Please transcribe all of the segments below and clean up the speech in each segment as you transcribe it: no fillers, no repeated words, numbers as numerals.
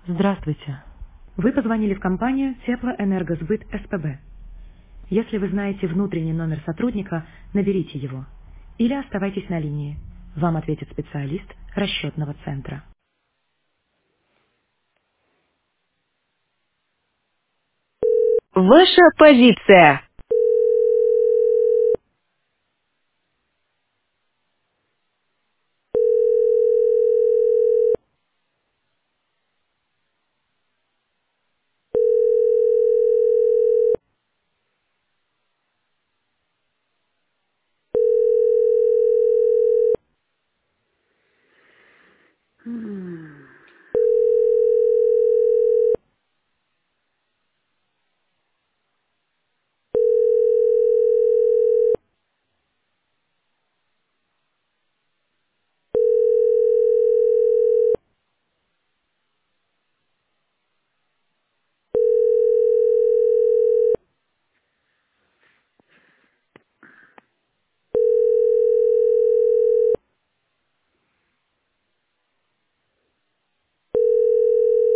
Здравствуйте. Вы позвонили в компанию Теплоэнергосбыт СПБ. Если вы знаете внутренний номер сотрудника, наберите его. Или оставайтесь на линии. Вам ответит специалист расчетного центра. Ваша позиция.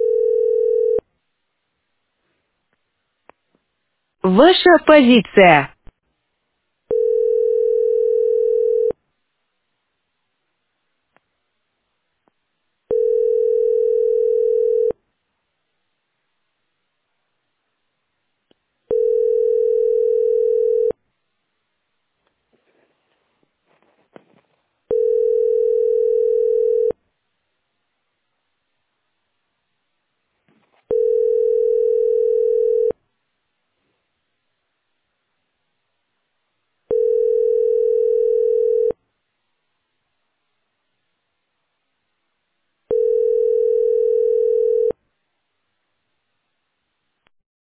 Ваша позиция.